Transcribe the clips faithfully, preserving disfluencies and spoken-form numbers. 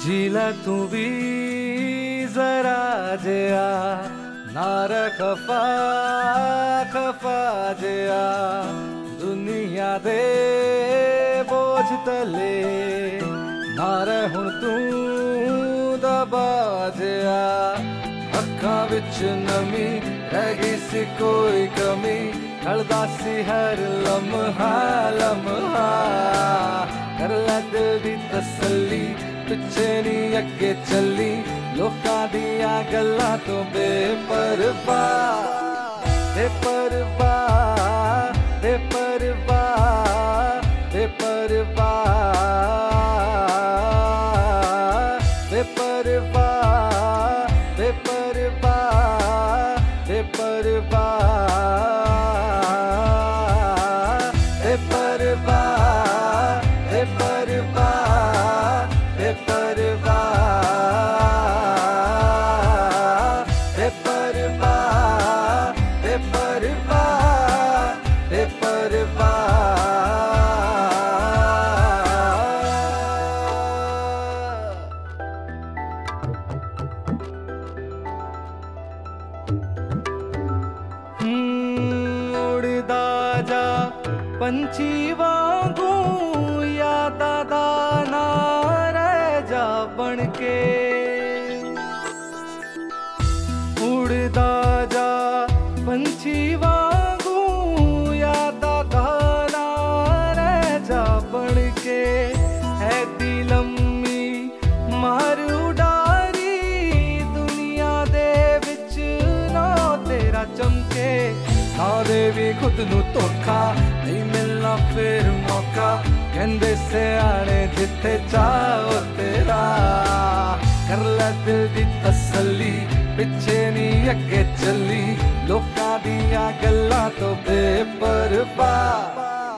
जीला तू भी जरा जया नार खफा खफा जया दुनिया दे बोझ तले नार हुण तू दबा जया अखा विच नमी रह गई सी कोई कमी ढलदा सी हर लम्हा लम्हा कर लै दिल दी तसल्ली पिछे नी अगे चली लोकां दियां गल्लां तो बेपरवाह बेपरवाह बेपरवाह बेपरवाह बेपरवाह बेपरवाह बेपरवाह बेपरवाह बेपरवाह बेपरवाह बेपरवाह बेपरवाह उड़दा जा पंछी वांगू यादा दा ना रह जा बनके उड़दा जा पंछी वांगू यादा दा ना रह जा बनके है दी लम्मी मार उडारी दुनिया दे विच ना तेरा चमके ना दे भी खुद नू धोखा नहीं मिलना फिर मौका कहंदे सियाणे जिथे चाहो तेरा कर लै दिल दी तसल्ली पिछे नी अगे चली लोकां दियां गल्लां तो बेपरवाह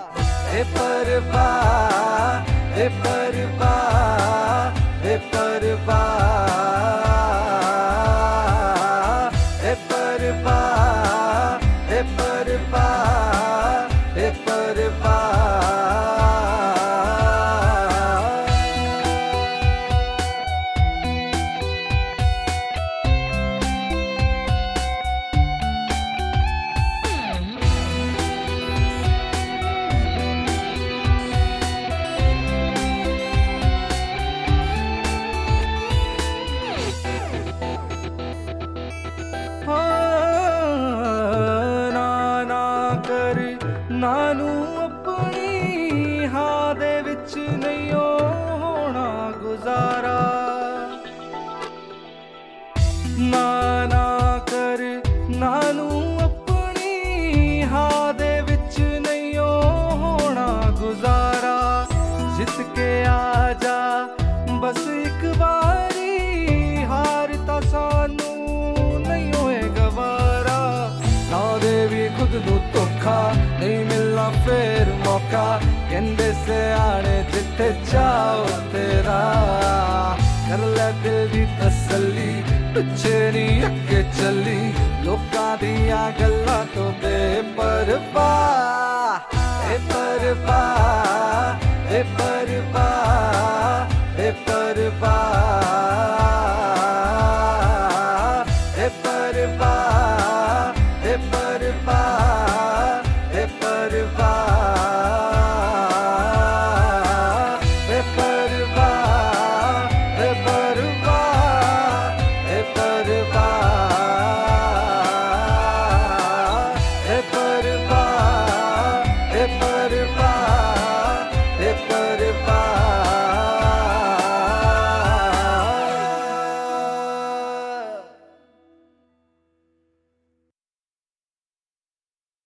बेपरवाह बेपरवाह बेपरवाह बेपरवाह बेपरवाह बेपरवाह नानू अपनी हां दे विच नहीं होना गुजारा ना ना कर नानू अपनी हां दे विच नहीं होना गुजारा जित के आ जा बस एक बारी हार ता सानू नहीं होए गवारा ना दे भी खुद नू धोखा नहीं मिलना फिर मौका कहंदे सियाणे जिथे चाहो तेरा कर लै दिल दी तसल्ली पिछे नी अगे चली लोकां दियां गल्लां तो बेपरवाह बेपरवाह बेपरवाह बेपरवाह बेपरवाह बेपरवाह